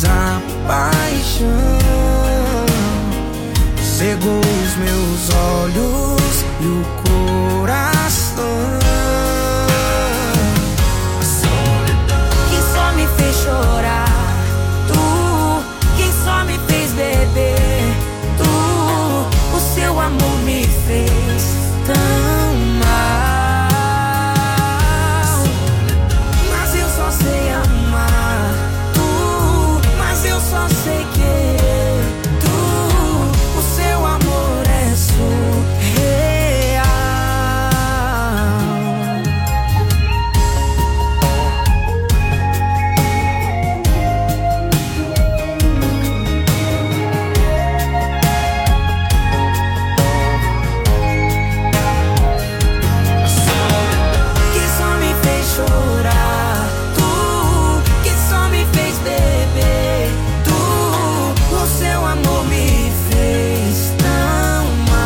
fez a paixão, cegou os meus olhos e o coração. Quem só me fez chorar, tu. Quem só me fez beber, tu. O seu amor me fez tão mal, mas eu só sei amar, tu. Mas eu só sei querer, tu. O seu amor é surreal. Quem só me fez chorar, tu. Quem só me fez beber, tu. O seu amor me fez tão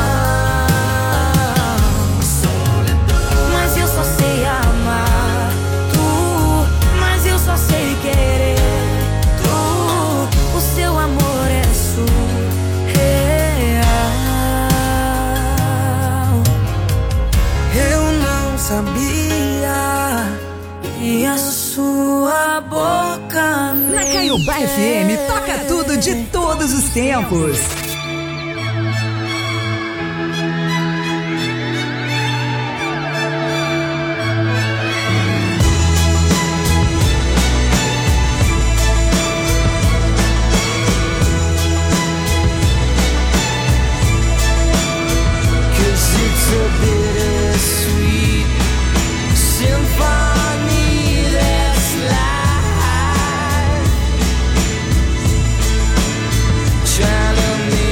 mal, mas eu só sei amar, tu. Mas eu só sei querer, tu. O seu amor é surreal. Eu não sabia que a sua boca Na Caiobá FM, toca tudo de todos os tempos. Cause it's a bittersweet symphony that's life, trying to make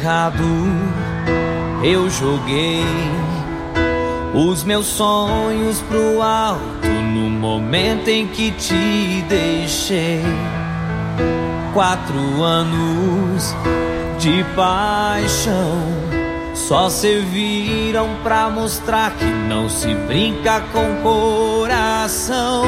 pecado eu joguei os meus sonhos pro alto no momento em que te deixei. 4 anos de paixão só serviram pra mostrar que não se brinca com coração.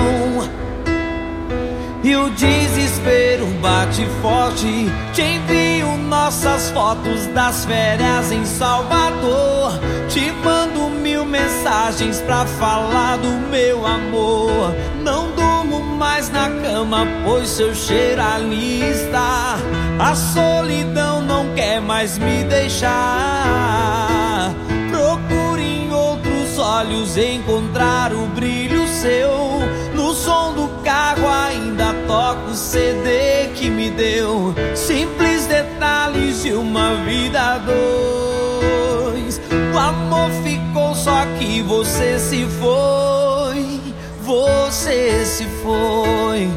E o desespero bate forte. Te envio nossas fotos das férias em Salvador. Te mando 1000 mensagens pra falar do meu amor. Não durmo mais na cama, pois seu cheiro ali está. A solidão não quer mais me deixar. Procuro em outros olhos encontrar o brilho seu. No som do carro ainda toco o CD que me deu. Simples detalhes de uma vida a dois. O amor ficou, só que você se foi. Você se foi.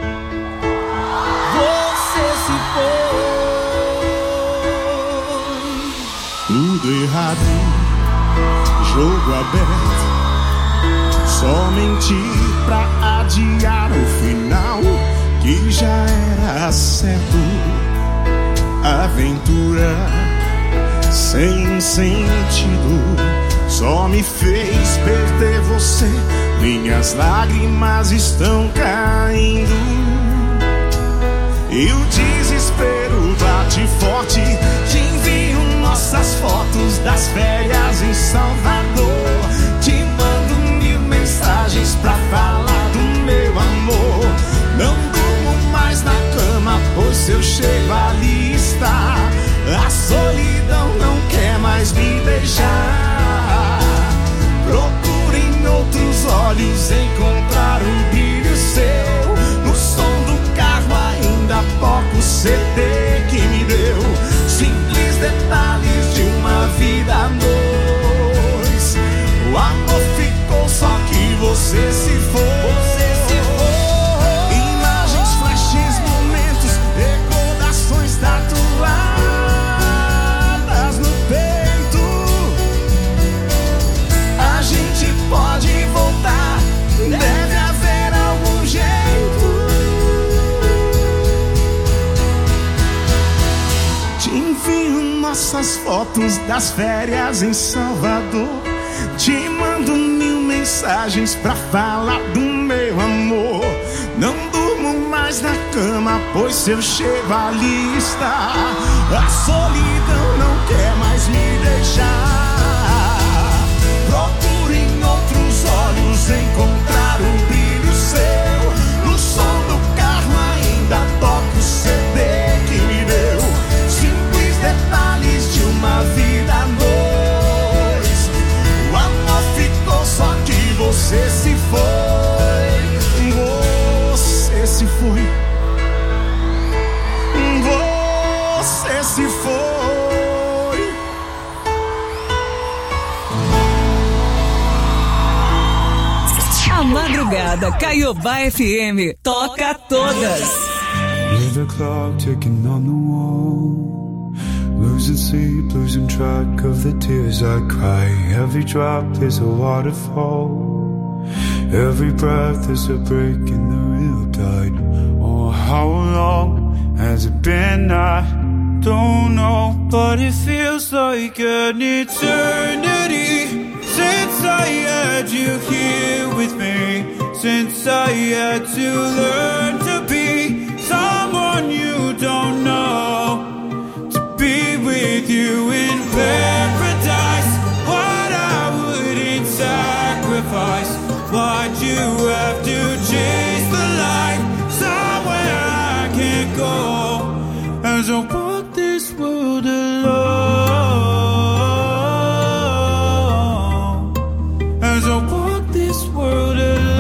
Você se foi. Tudo errado, jogo aberto. Somente pra adiar o final que já era certo. Aventura sem sentido só me fez perder você. Minhas lágrimas estão caindo e o desespero bate forte. Te envio nossas fotos das férias em Salvador. Te mando 1000 mensagens pra falar do meu amor. Não durmo mais na cama, pois seu cheiro ali está. A solidão não quer mais me deixar. Procuro em outros olhos encontrar um brilho seu. No som do carro ainda toco o CD que me deu. Simples detalhes de uma vida a dois. O amor ficou, só que você se foi. Imagens, flashes, momentos, recordações tatuadas no peito. A gente pode voltar, deve haver algum jeito. Te envio nossas fotos das férias em Salvador. Te mando 1000 mensagens pra falar do meu amor. Não durmo mais na cama, pois seu cheiro ali está. A solidão não quer mais me deixar. Procuro em outros olhos encontrar um brilho seu. No som do carro ainda toco o CD que me deu. Simples detalhes de uma vida a dois. O amor ficou, só que você se foi. Você se foi. Você se foi. A madrugada Caiobá FM toca todas. Leave the clock ticking on the wall. Losing sleep, losing track of the tears I cry. Every drop is a waterfall. Every breath is a break in the real tide. Oh, how long has it been? I don't know, but it feels like an eternity since I had you here with me. Since I had to learn to be someone you don't know. To be with you in paradise. What I wouldn't sacrifice. Why'd you have to chase the light somewhere I can't go? As I walk this world alone. As I walk this world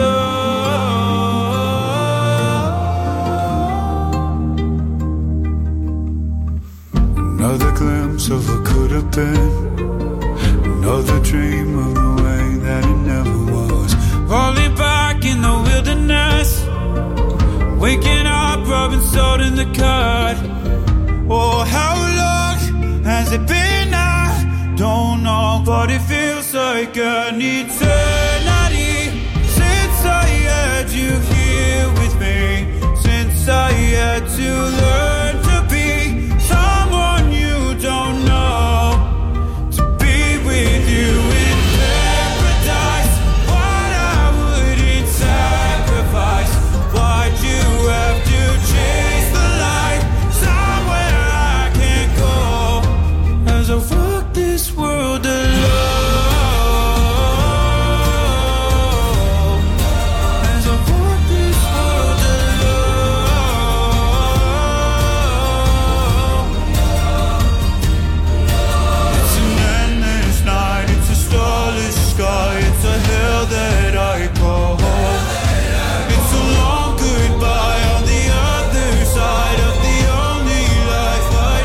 alone. Another glimpse of what could have been. Another dream of the way that it never was. Falling back in the wilderness. Waking up, rubbing salt in the cut. Oh, how long has it been? I don't know, but it feels like an eternity since I had you here with me, since I had to learn to be someone you don't know, to be with you in paradise. What I wouldn't sacrifice. Why'd you have to chase the light somewhere I can't go? As I walk this world alone, as I walk this world alone. It's an endless night, it's a starless sky, it's a hell that I call home. It's a long goodbye on the other side of the only life I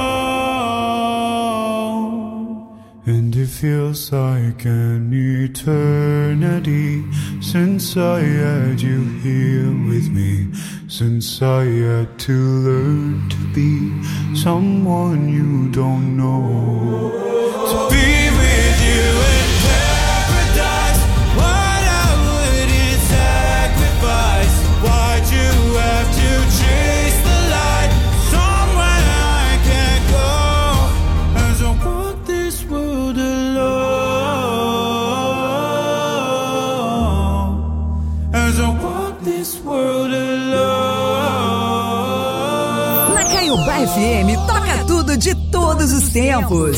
know. And it feels like an eternity since I had you here with me, since I had to learn to be someone you don't know, to be with you in paradise. What I wouldn't sacrifice. Why'd you have to chase the light somewhere I can't go? As I walk this world alone, as I walk this world alone. Na Caiobá FM, toca tudo de todos os tempos.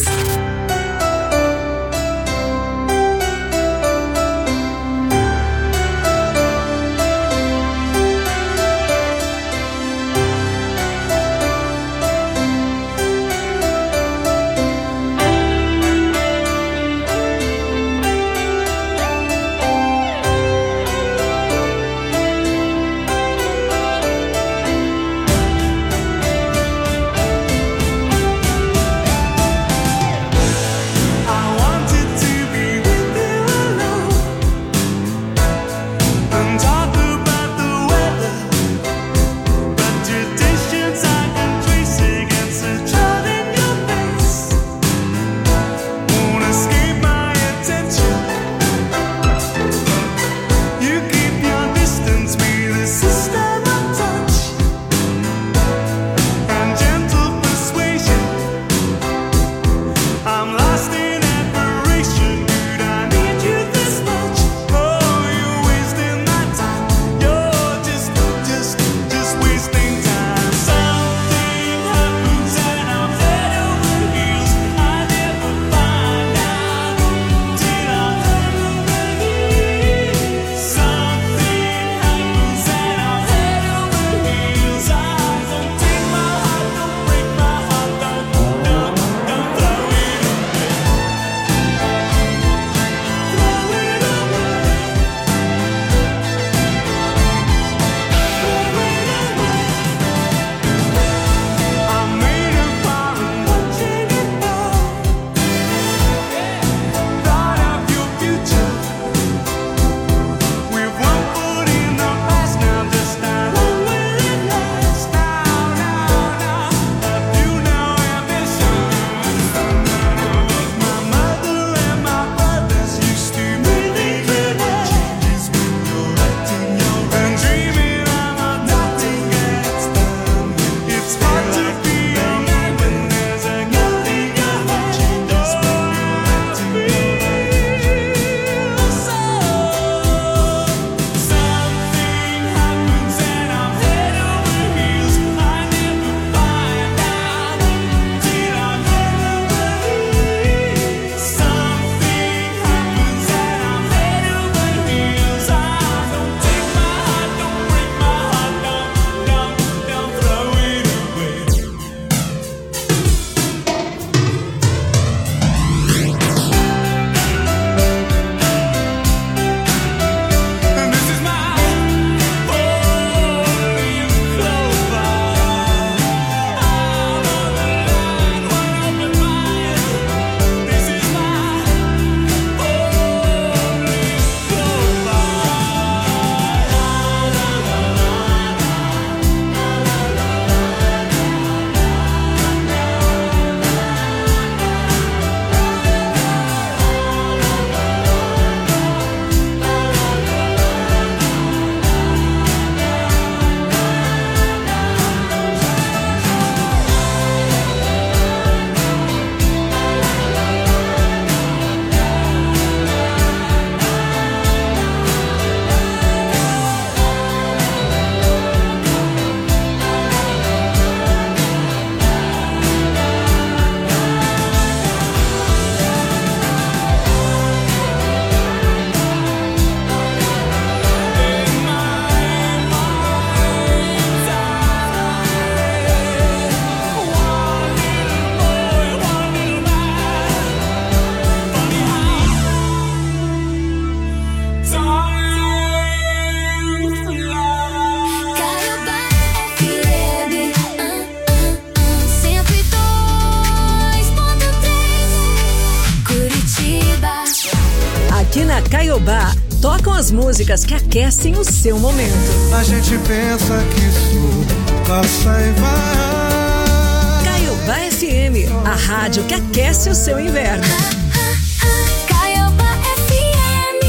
Aqui na Caiobá, tocam as músicas que aquecem o seu momento. A gente pensa que isso passa e vai. Caiobá FM, a rádio que aquece o seu inverno. Caiobá FM.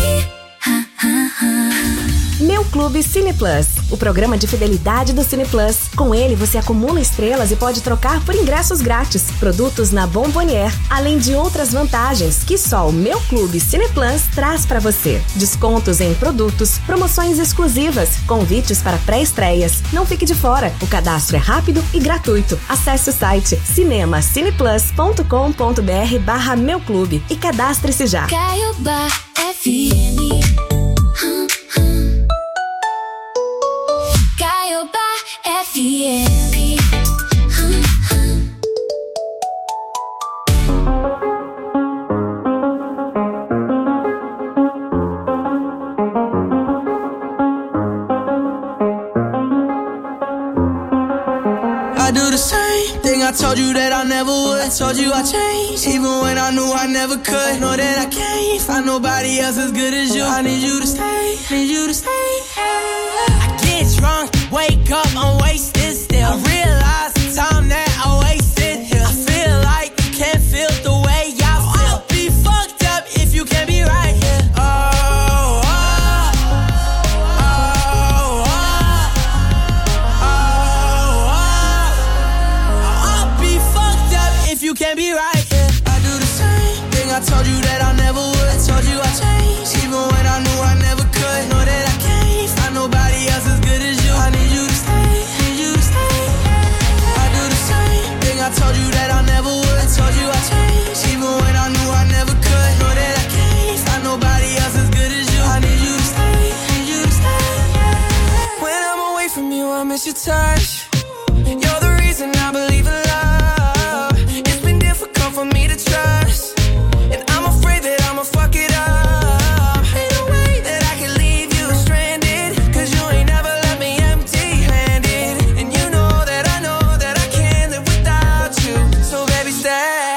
Meu Clube Cine Plus, o programa de fidelidade do Cine Plus. Com ele, você acumula estrelas e pode trocar por ingressos grátis, produtos na Bombonier, além de outras vantagens que só o Meu Clube Cine Plus traz para você. Descontos em produtos, promoções exclusivas, convites para pré-estreias. Não fique de fora, o cadastro é rápido e gratuito. Acesse o site cinemacineplus.com.br/Meu Clube e cadastre-se já. Caiobá FM. Caiobá FM. I do the same thing I told you that I never would. I told you I changed, even when I knew I never could. Know that I can't find nobody else as good as you. I need you to stay, need you to stay. I get drunk, wake up, I'm wasted still. I realize the time that I wasted here. I feel like you can't feel the way I feel. I'll be fucked up if you can't be right here. You can't be right, yeah. I do the same thing I told you that I never would. I told you I changed, even when I knew I never could. Know that I can't find nobody else as good as you. I need you to stay, need you to stay. I do the same thing I told you that I never would. I told you I changed, even when I knew I never could. Know that I can't find nobody else as good as you. I need you to stay, need you to stay. When I'm away from you, I miss your touch. You're the reason I believe in love. For me to trust, and I'm afraid that I'ma fuck it up. Ain't no way that I can leave you stranded, cause you ain't never left me empty-handed. And you know that I can't live without you. So baby, stay.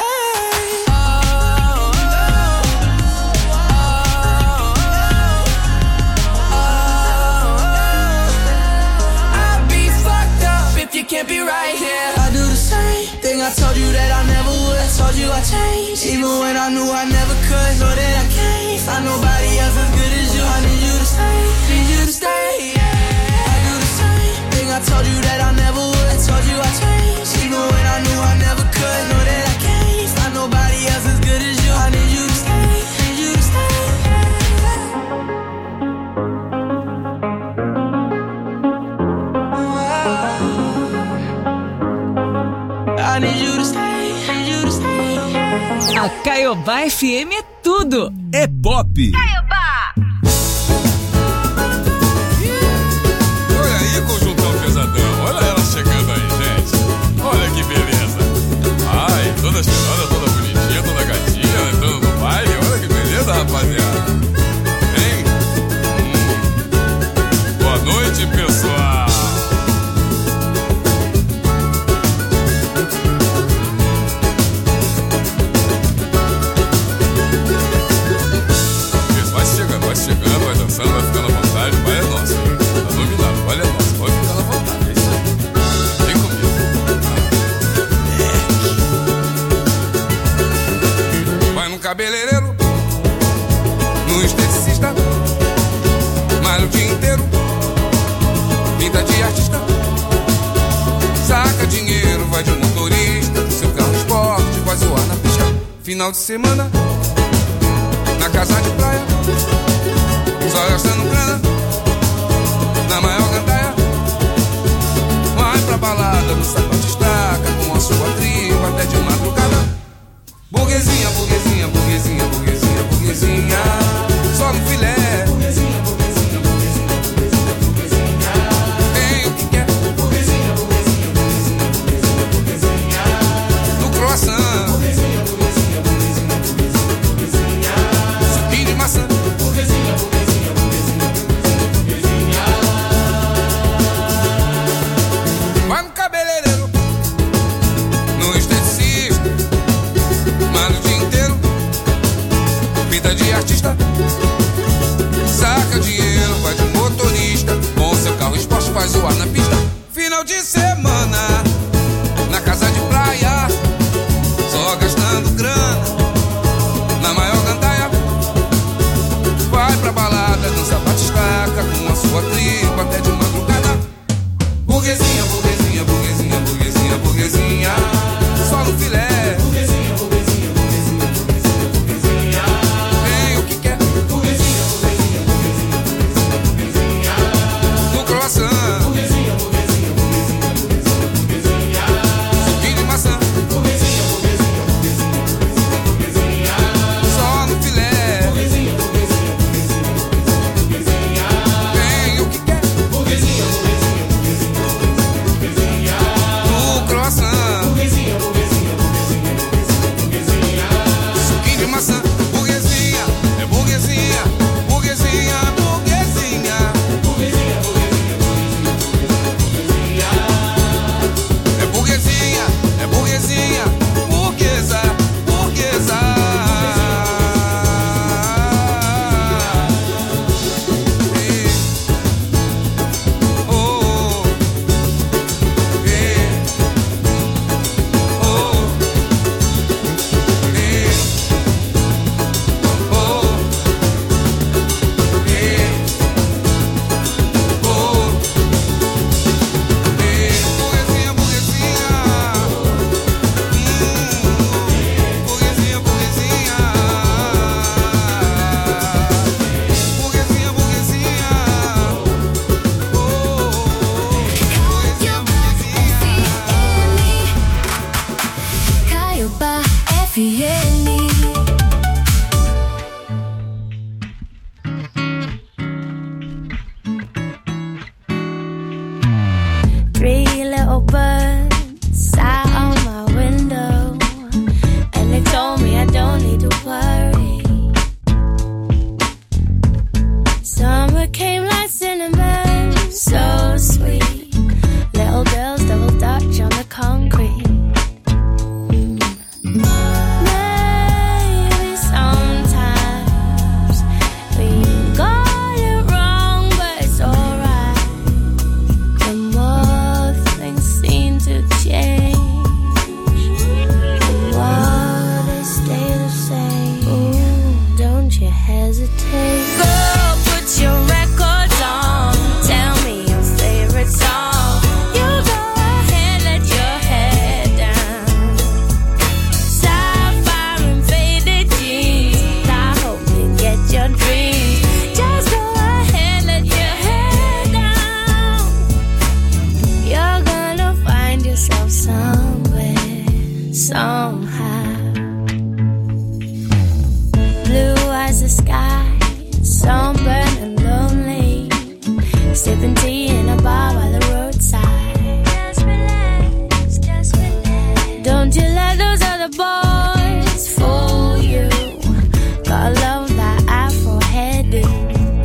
I'll be fucked up if you can't be right here. I do the same thing I told you that I never would. I told you I changed, even when I knew I never could. Know that I can't find nobody else as good as you. I need you to stay, need you to stay. I do the same thing I told you that I never would. I told you I changed, even when I knew I never could. Know that I can't find nobody else as good as you. I need you to stay, need you to stay. I need you to stay. A Caiobá FM é tudo. É pop. Caiobá. Olha aí, conjuntão pesadão. Olha ela chegando aí, gente. Olha que beleza. Ai, toda cheirosa, toda bonitinha, toda gatinha, entrando no baile. Olha que beleza, rapaziada. Hein? Boa noite, pessoal. Chegando, vai dançando, vai ficando à vontade, vai é nosso, tá dominado, vai é nosso, pode ficar à vontade, é isso aí. Vem comigo. Vai no cabeleireiro, no esteticista, malha o dia inteiro, pinta de artista, saca dinheiro, vai de motorista, do seu carro esporte, vai zoar na pista. Final de semana, na casa de praia, só gastando grana, na maior gandaia. Vai pra balada, no salão destaca, com a sua tribo até de madrugada. Burguesinha, burguesinha, burguesinha, burguesinha, burguesinha, só no filé. Burguesinha, burguesinha, burguesinha, burguesinha, burguesinha, tem o que quer. Burguesinha, burguesinha, burguesinha, burguesinha, burguesinha, no croissant. Burguesinha, burguesinha, burguesinha, burguesinha, burguesinha, suquinho de maçã. pista. Saca dinheiro, vai de motorista. Com seu carro esporte faz o ar na pista. Final de semana, na casa de praia, só gastando grana, na maior gandaia. Vai pra balada, dança batistaca, com a sua tribo até de madrugada. Burguesinha, burguesinha, burguesinha, burguesinha, burguesinha, só no filé. Burguesinha, burguesinha, burguesinha, burguesinha, burguesinha, tem o que quer. Burguesinha, burguesinha, burguesinha, burguesinha, burguesinha, no croissant. Burguesinha, burguesinha, burguesinha, burguesinha, burguesinha, suquinho de maçã. Burguesinha, burguesinha, burguesinha, burguesinha, burguesinha, só no filé. Burguesinha, burguesinha, burguesinha, burguesinha, tem o que quer. Burguesinha, burguesinha, burguesinha, burguesinha, no croissant. Burguesinha, burguesinha, burguesinha, burguesinha, suquinho de maçã. Burguesinha, é burguesinha, burguesinha, burguesinha. Burguesinha, burguesinha, burguesinha, é burguesinha, é burguesinha, burguesa, burguesa. Caiobá FM. Three little birds sat on my window, and they told me I don't need to worry. Summer came like cinnamon, so sweet. Little girls double dutch on the concrete. Maybe sometimes we got it wrong, but it's alright. The more things seem to change, the more they stay the same. Ooh, don't you hesitate. Girl, put your records on. Tell me your favorite song. You go ahead, let your head down. Sapphire and faded jeans, I hope you get your dreams. Just go ahead, let your head down. You're gonna find yourself somewhere, somehow. Blue as the sky, sunburned and lonely, sipping tea in a bar by the roadside. Just relax, just relax. Don't you let those other boys fool you. Gotta love that Afro heading.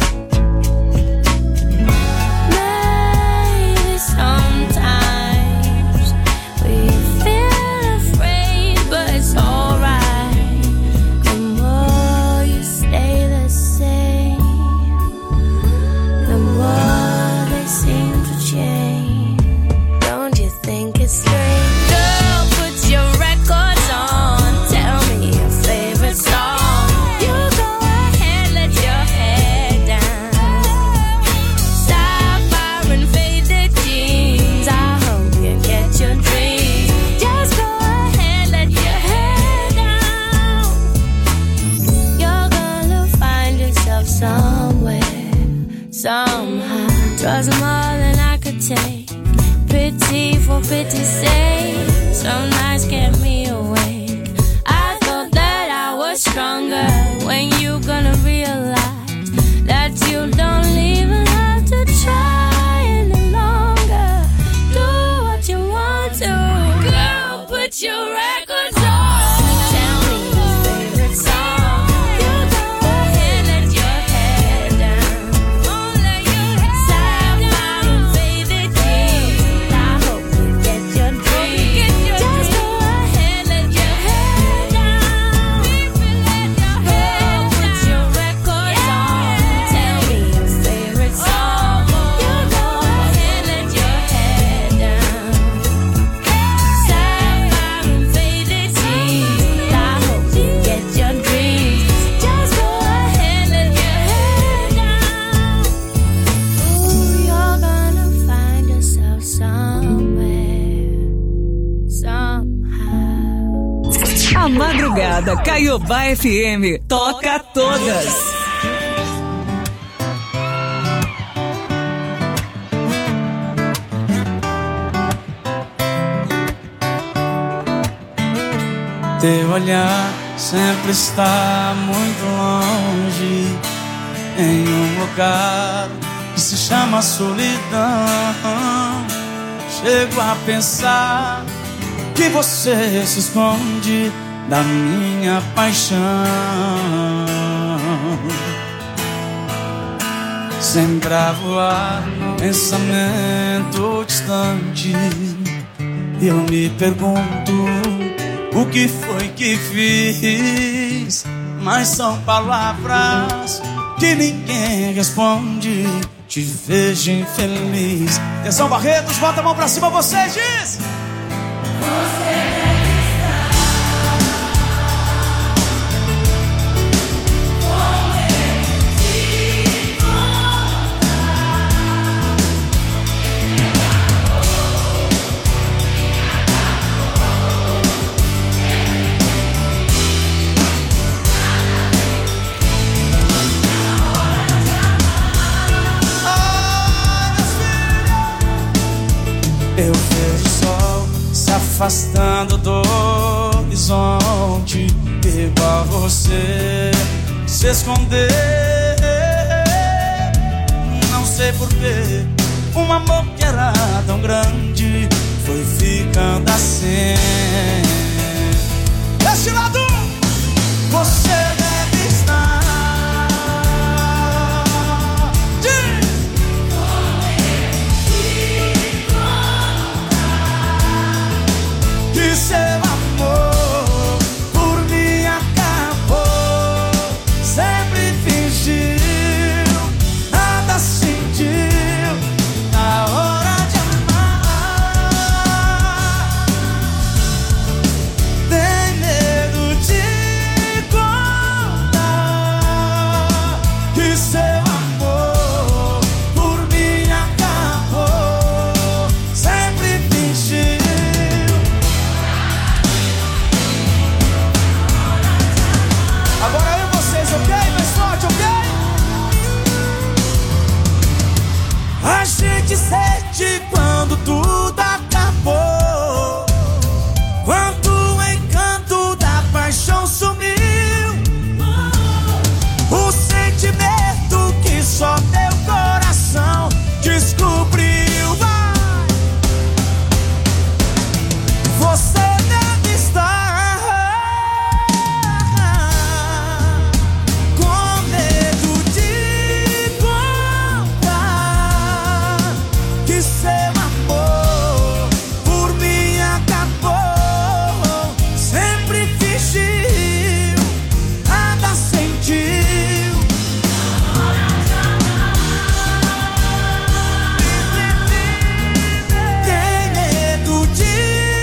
Maybe sometimes we feel afraid, but it's alright. The more you stay the same, the more they seem to change. Don't you think it's strange? Girl, put your records on. Tell me your favorite song. You go ahead, let your head down. Sapphire and faded jeans, I hope you get your dreams. Just go ahead, let your head down. You're gonna find yourself somewhere, somehow. 'Twas more than I could take. Pity for pity's sake. Some nights kept me awake. I thought that I was stronger. When you gonna realize that you don't even have to try any longer? Do what you want to. Girl, put your records on. Tell me your favorite song. You go ahead, let your head down. Sapphire and faded jeans, I hope you get your dreams. Just go ahead, let your head down. Girl, Moda Caiobá FM. Toca todas. Teu olhar sempre está muito longe, em um lugar que se chama solidão. Chego a pensar que você se esconde da minha paixão. Sempre a voar, pensamento distante, eu me pergunto o que foi que fiz, mas são palavras que ninguém responde. Te vejo infeliz. Atenção, Barretos, bota a mão pra cima, você diz. Você deve estar com ele de volta. Eu vejo o sol se afastando do horizonte, igual você se esconder. Não sei porquê, um amor que era tão grande foi ficando assim. Deste lado, você deve estar. Que seu amor por mim acabou. Sempre fingiu, nada sentiu na hora de amar. Tem medo de contar que seu amor por mim acabou. Sempre fingiu. Agora eu e vocês, ok? Mais forte, ok? A gente sente quando tudo acabou, quando o encanto da paixão sumiu. O sentimento que só teu coração descobriu. Você deve estar com medo de contar que seu amor por mim acabou. Sempre fingiu, nada sentiu. Tem medo de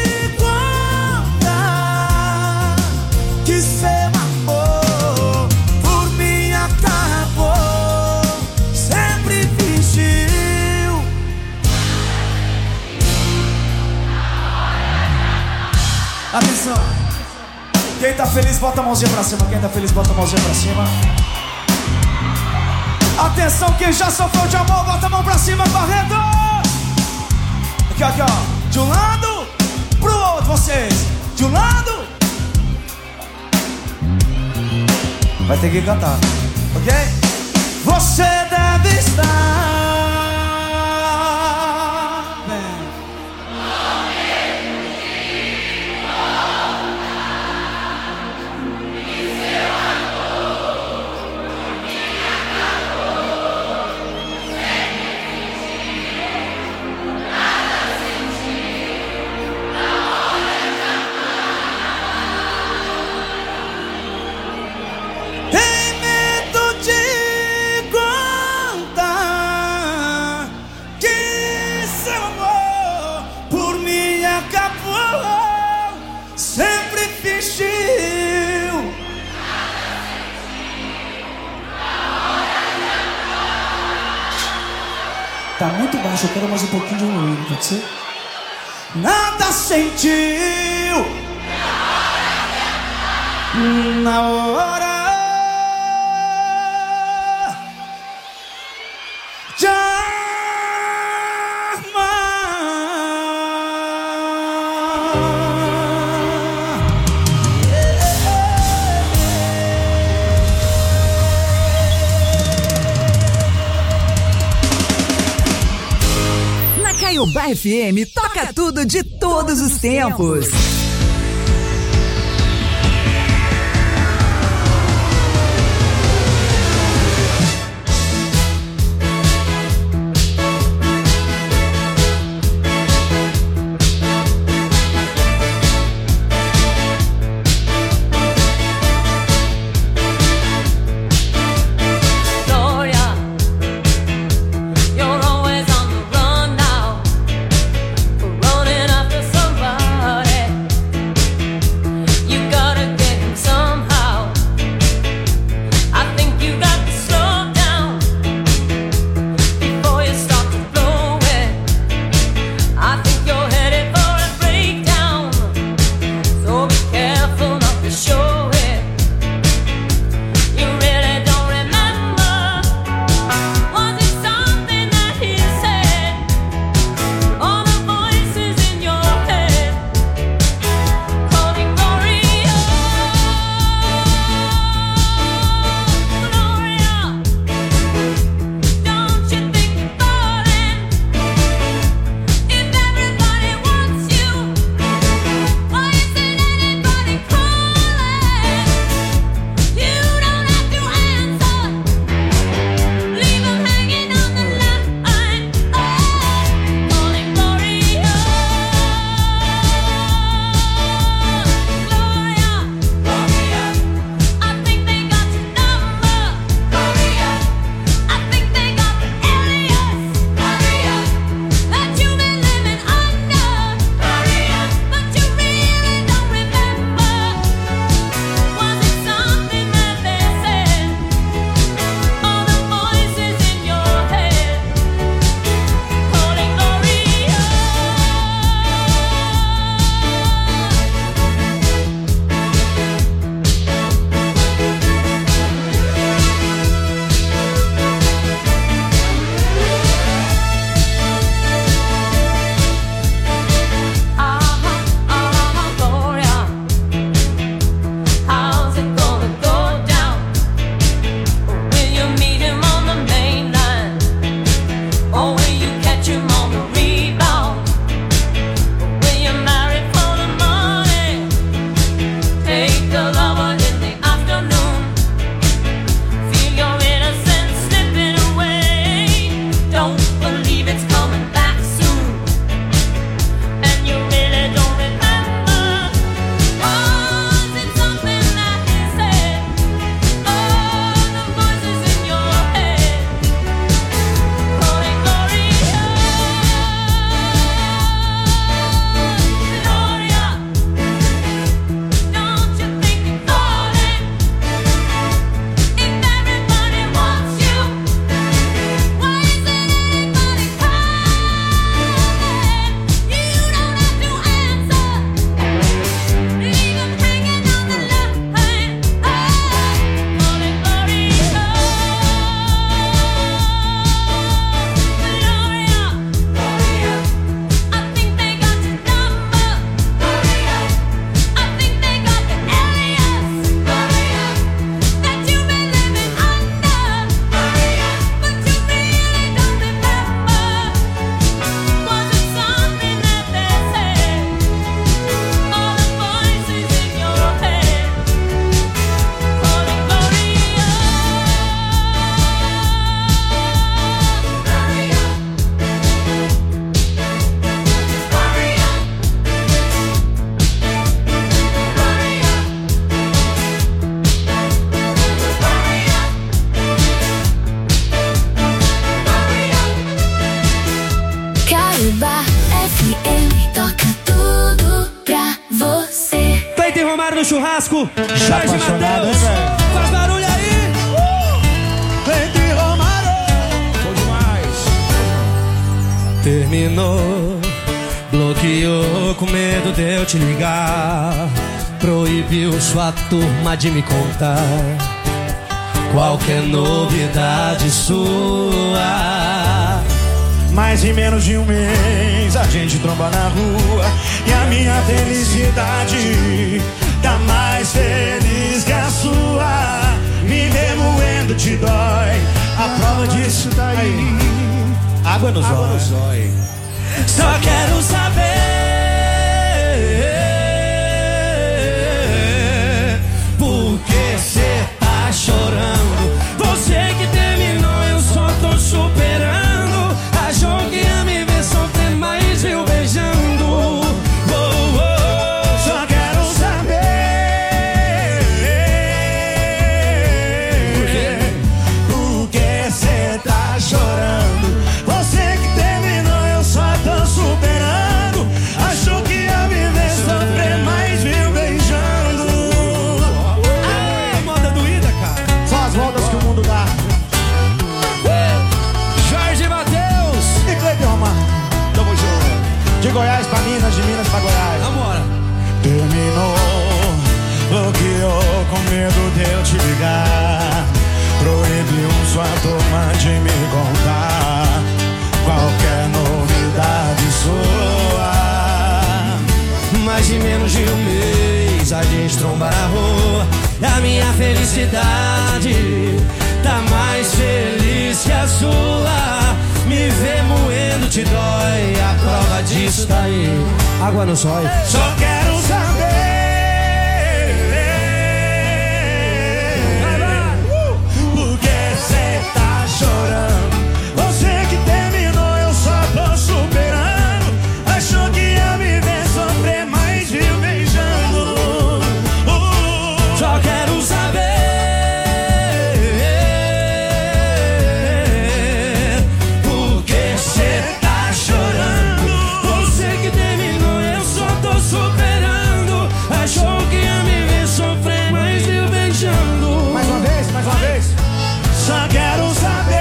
contar que seu amor por mim acabou. Sempre fingiu. Atenção, quem tá feliz bota a mãozinha pra cima. Quem tá feliz bota a mãozinha pra cima. Atenção, quem já sofreu de amor bota a mão pra cima, Barreto. Aqui, aqui, ó. De um lado pro outro, vocês. De um lado. Vai ter que cantar, ok? Você deve estar bem. Tem medo de contar que seu amor por mim acabou. Sempre fingiu. Tá muito baixo, eu quero mais um pouquinho de volume, pode ser? Nada sentiu Na hora de Na Caiobá FM toca tudo de todos os tempos. no churrasco, Jorge Matheus, faz barulho aí. Vem Romário, bom demais. Terminou, bloqueou com medo de eu te ligar. proibiu sua turma de me contar qualquer novidade sua. Mas em menos de um mês a gente tromba na rua e a minha felicidade tá mais feliz que a sua. Me ver moendo te dói, a prova disso tá aí. Água no zóio. Só quero saber por que cê tá chorando. Você que terminou, eu só tô superando. Achou que ia me ver sofrer, mas eu beijando. Só quero saber por que cê tá chorando. Você que terminou, eu só tô superando. Achou que ia me ver sofrer, mas viu beijando. Ah, moda doída, cara. São as voltas que o mundo dá. Jorge Mateus e Cleiton Romano. Tamo junto. De Goiás pra Minas, de Minas pra Goiás. Vambora. Terminou, bloqueou com medo de eu te ligar. Proibiu sua turma de me contar qualquer novidade sua. Mais de menos de um mês a gente tromba na rua. A minha felicidade tá mais feliz que a sua. Me ver moendo te dói, a prova disso tá aí. Água no zóio. Só quero saber por que cê tá chorando. Você que terminou, eu só tô superando. Achou que ia me ver sofrer, mas viu beijando. Só quero saber por que cê tá chorando. Você que terminou, eu só tô superando. Achou que ia me ver sofrer, mas viu beijando. Mais uma vez, mais uma vez. Só quero saber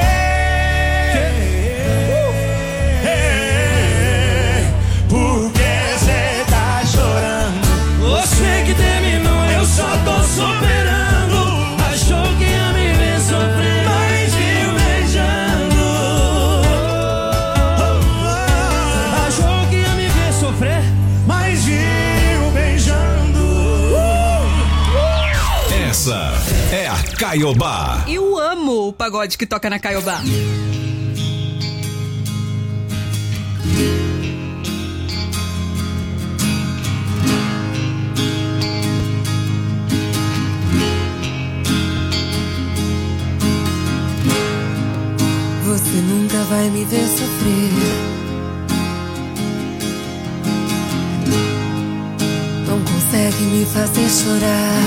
por que cê tá chorando. Você que terminou, eu só tô superando. Achou que ia me ver sofrer, mas viu beijando. Achou que ia me ver sofrer, mas viu beijando. Essa é a Caiobá. Eu amo o pagode que toca na Caiobá. Você nunca vai me ver sofrer. Não consegue me fazer chorar.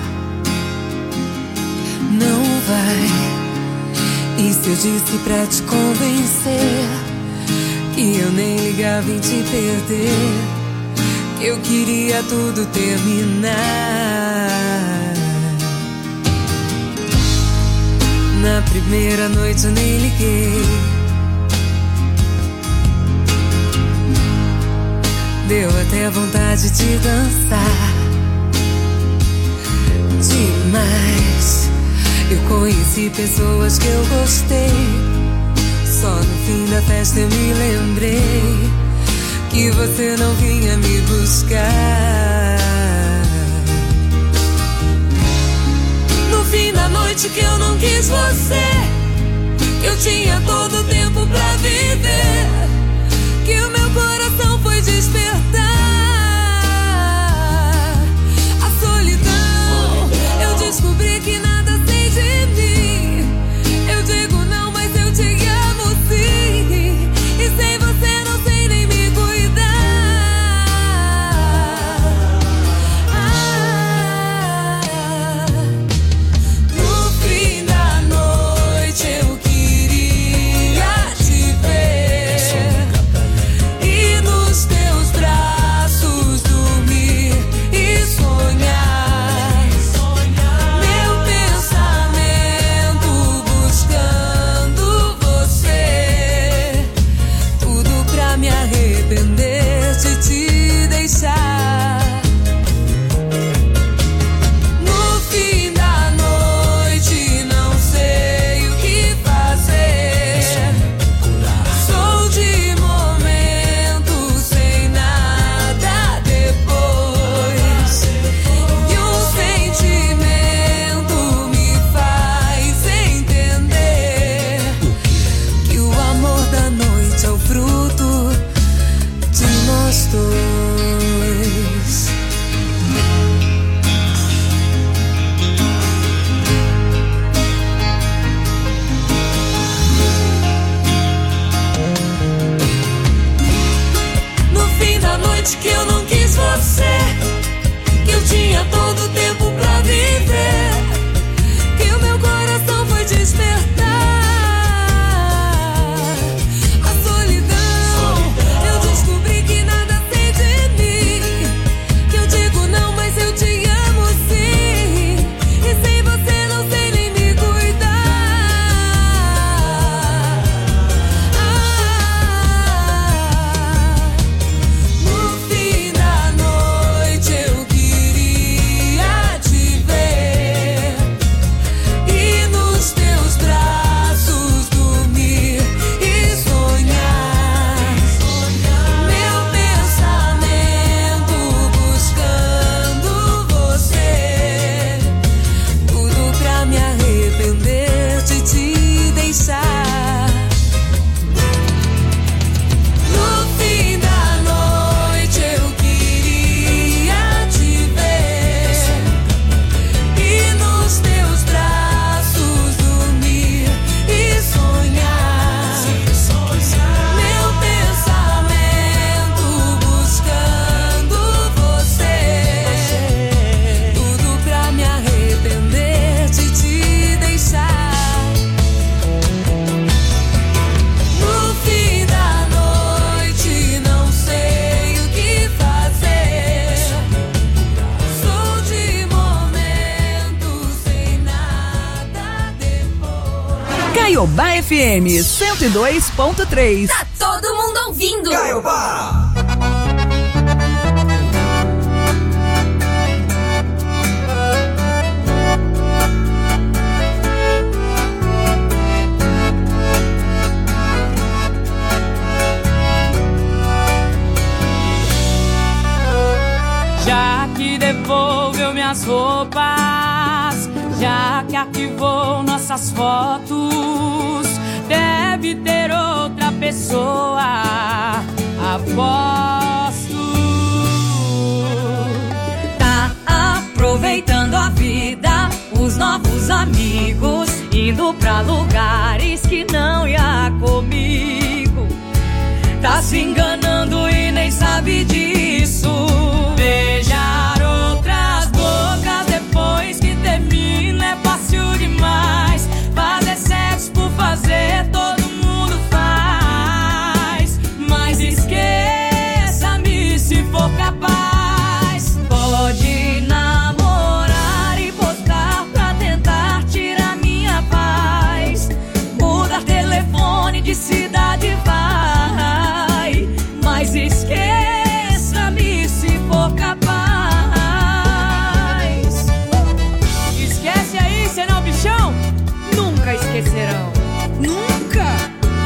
Não vai. E se eu disse pra te convencer que eu nem ligava em te perder, que eu queria tudo terminar. Na primeira noite eu nem liguei. Deu até vontade de dançar. Demais. Eu conheci pessoas que eu gostei. Só no fim da festa eu me lembrei que você não vinha me buscar. No fim da noite que eu não quis você, eu tinha todo o tempo pra viver, que o meu coração foi despertar. A solidão, eu descobri que nada sei de mim. Eu digo não, mas eu te amo sim. E sem você não sei nem me cuidar. No fim da noite eu queria te ver e nos teus braços noite que eu não quis você, que eu tinha todo o tempo pra viver, que o meu coração foi despertar. A solidão, eu descobri que nada sei de mim, que eu digo não, mas eu te amo sim, e sem você não sei nem me cuidar. No fim da noite eu queria te ver e nos teus braços dormir e sonhar. Meu pensamento buscando você, tudo pra me arrepender de te deixar. No fim da noite eu queria te ver e nos teus braços dormir e sonhar. Meu pensamento buscando você, tudo pra me arrepender de te deixar. No fim da noite não sei o que fazer, sou de momento sem nada depois. Caiobá FM 102.3. Tá todo mundo ouvindo. Já que devolveu minhas roupas, já que arquivou nossas fotos, deve ter outra pessoa, aposto. Tá aproveitando a vida, os novos amigos, indo pra lugares que não ia comigo. Tá se enganando e nem sabe disso. Beijar outras bocas depois que termina é fácil demais. Fazer sexo por fazer todo mundo faz, mas esqueça-me se for capaz. Pode namorar e postar pra tentar tirar minha paz. Mudar telefone de cidade vai, mas esqueça-me se for capaz. Esquece aí, senão bichão nunca esquecerão. Nunca!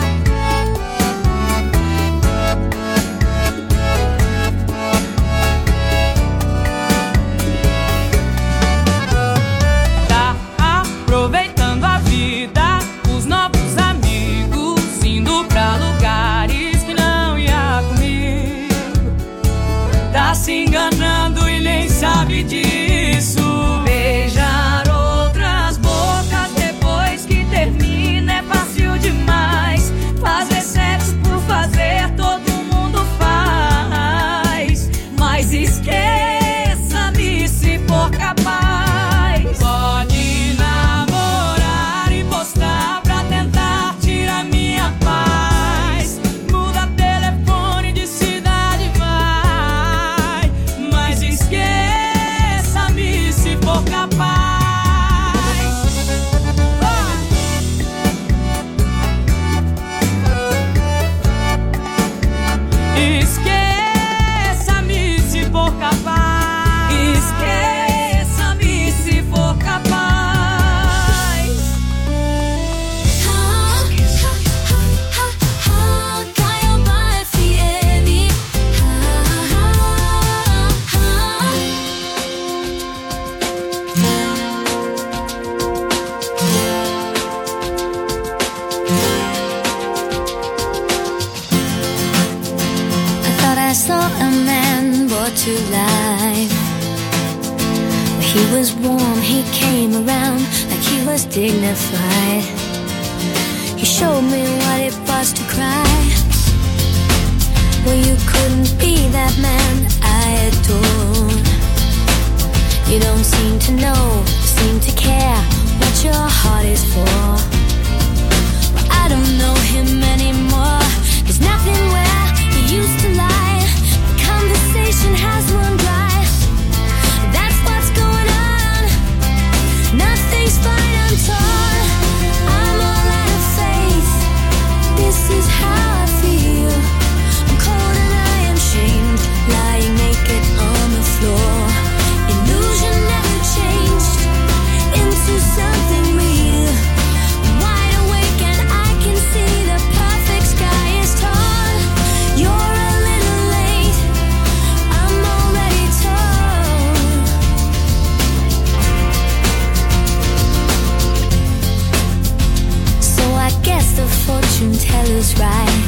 Tá aproveitando a vida, os novos amigos, indo pra lugares que não ia comigo. Tá se enganando e nem sabe disso. Beijar outras bocas depois que termina é fácil demais. Fazer sexo por fazer todo mundo faz, mas esqueça-me se for capaz. Pode namorar e postar pra tentar tirar minha paz. Muda telefone de cidade vai, mas esqueça-me se for capaz. Esqueça-me se for capaz. Esqueça-me se for capaz. Caiobá FM. I thought I saw a man brought to life. He was warm, he came around like he was dignified. He showed me what it was to cry. Well, you couldn't be that man I adore. You don't seem to know, seem to care what your heart is for. Well, I don't know him anymore. There's nothing where he used to lie. The conversation has run dry. That's what's going on. Nothing's fine, I'm torn. I'm all out of faith. This is how I feel. I'm cold and I am shamed, lying naked on the floor. Illusion never changed into something real. I'm wide awake and I can see the perfect sky is torn. You're a little late, I'm already torn. So I guess the fortune teller's right.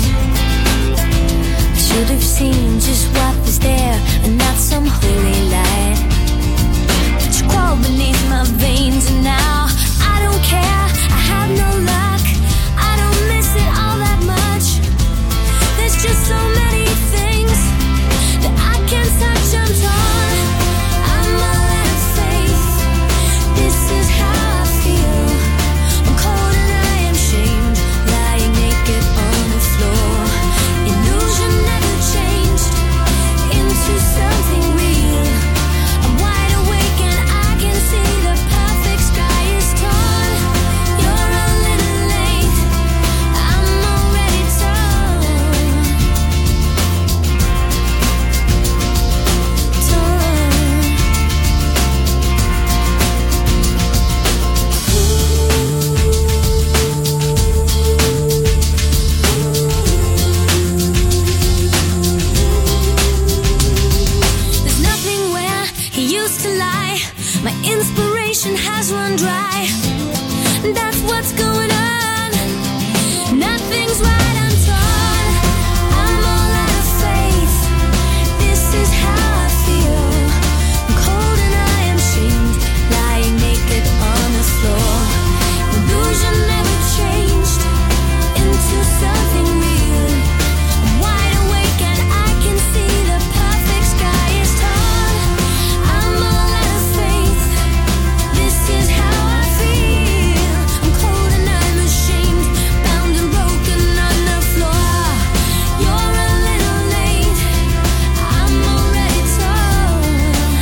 I should have seen just what was there and not some holy light. But you crawl beneath my veins and now I don't care, I have no luck. I don't miss it all that much. There's just so many things that I can't touch, I'm torn. I'm all out of faith. This is how I feel. I'm cold and I am shamed, lying naked on the floor. Illusion never changed into something real. I'm wide awake and I can see the perfect sky is torn. You're a little late, I'm already torn. There's nothing where he used to lie. My inspiration has run dry. That's what's going on. Nothing's right, I'm torn. I'm all out of faith. This is how I feel. I'm cold and I am shamed, lying naked on the floor. Illusion never changed into something real. I'm wide awake and I can see the perfect sky is torn. I'm all out of faith. This is how I feel. I'm cold and I'm ashamed, bound and broken on the floor. You're a little late, I'm already torn.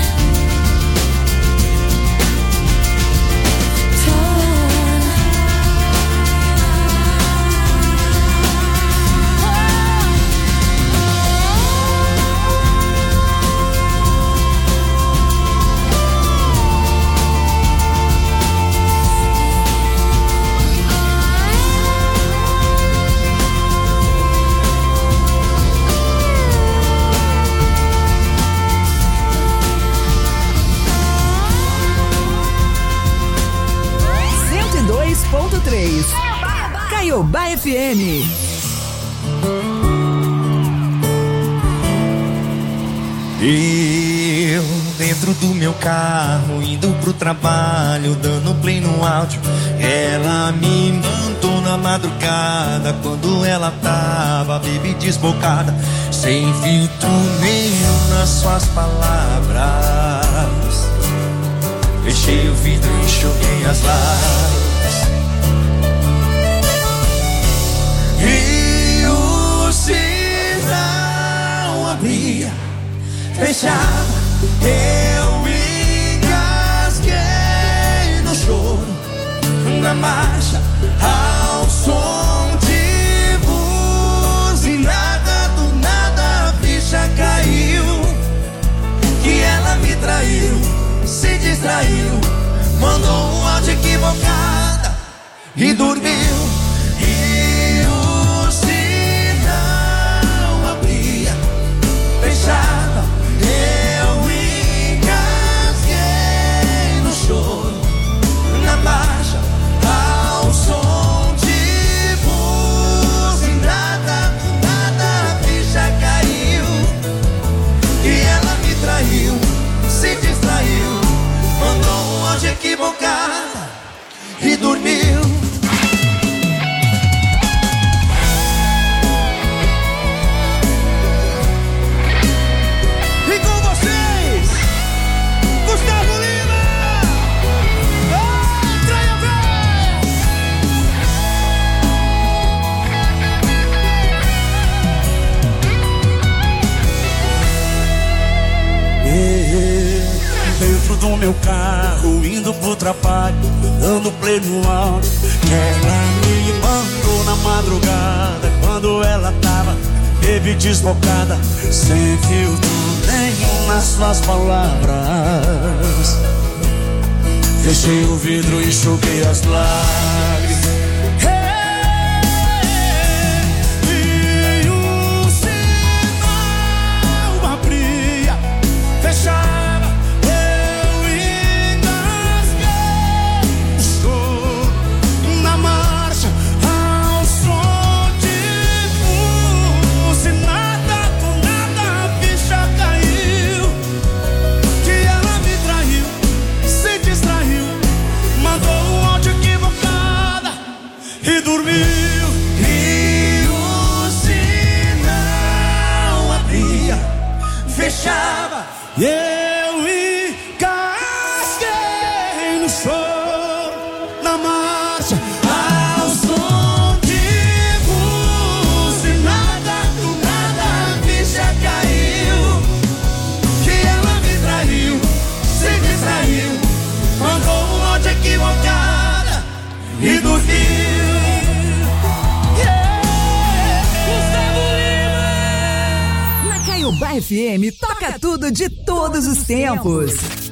Caiobá FM. Eu dentro do meu carro, indo pro trabalho, dando play no áudio. Ela me mandou na madrugada, quando ela tava baby desbocada, sem filtro nenhum nas suas palavras. Fechei o vidro e enxuguei as lágrimas. E o sinal abria, fechava, eu engasguei no choro, na marcha, ao som de buzinada. Do nada a ficha caiu, que ela me traiu, se distraiu, mandou um áudio equivocado e dormiu. E o sinal abria, fechava, eu engasguei no choro, na marcha, ao meu carro, indo pro trabalho, dando play no áudio, que ela me mandou na madrugada, quando ela tava baby desbocada, sem filtro nenhum nas suas palavras. Fechei o vidro e enxuguei as lágrimas. E o sinal abria, fechava, eu engasguei o choro na marcha, ao som de buzinada. Com nada a ficha caiu, que ela me traiu, se distraiu, mandou um áudio equivocada e dormiu. E o sinal abria, fechava, e eu engasguei no choro, na marcha, ao som de buzinada. Do nada a ficha caiu, que ela me traiu, se distraiu, mandou um áudio equivocada e dormiu. Na Caiobá FM, toca tudo de todos os tempos.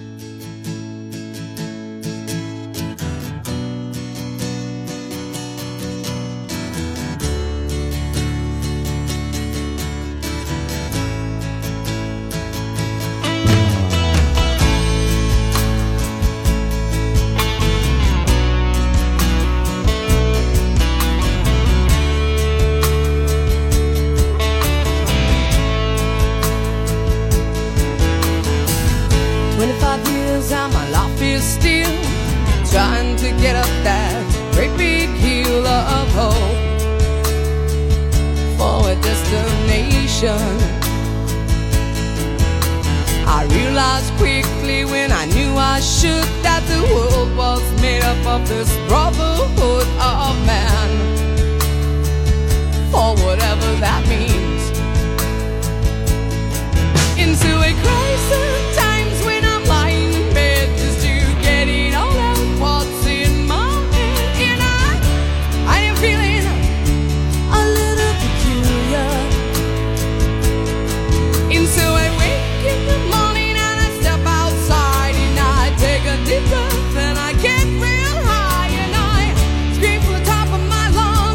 Trying to get up that great big hill of hope for a destination. I realized quickly when I knew I should that the world was made up of this brotherhood of man, for whatever that means. Into a crisis times when I'm lying in bed just to get it all out what's in my head. And I am feeling a little peculiar. And so I wake in the morning and I step outside and I take a deep breath and I get real high and I scream from the top of my lungs.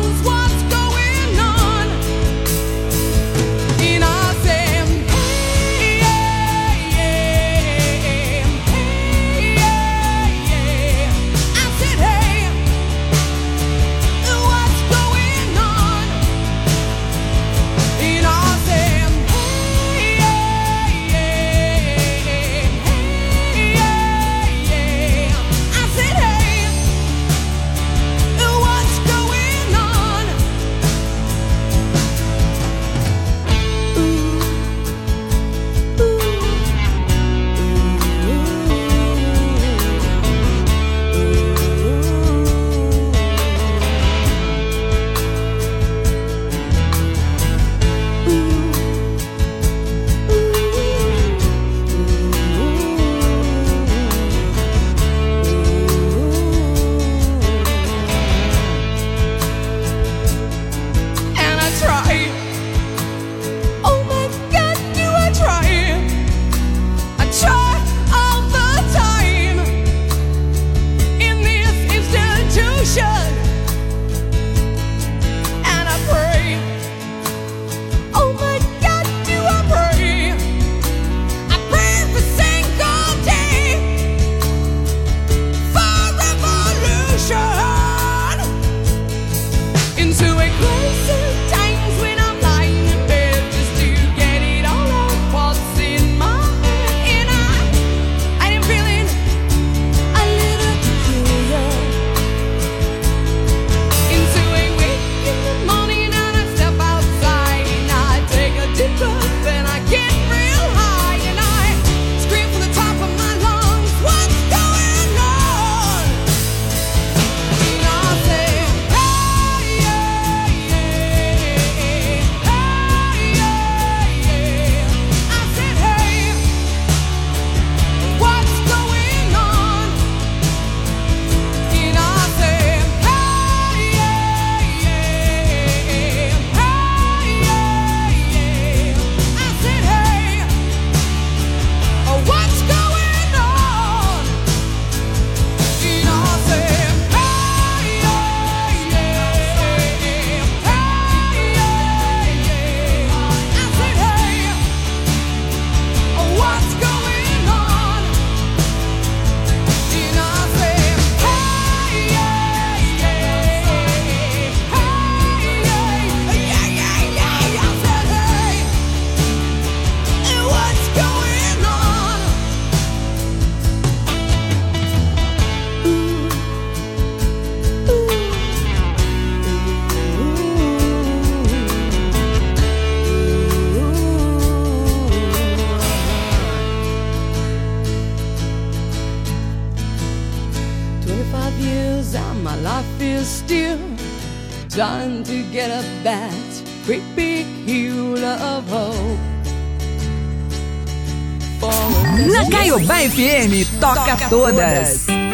trying to get up that great big hill of hope. Na Caiobá FM, toca todas.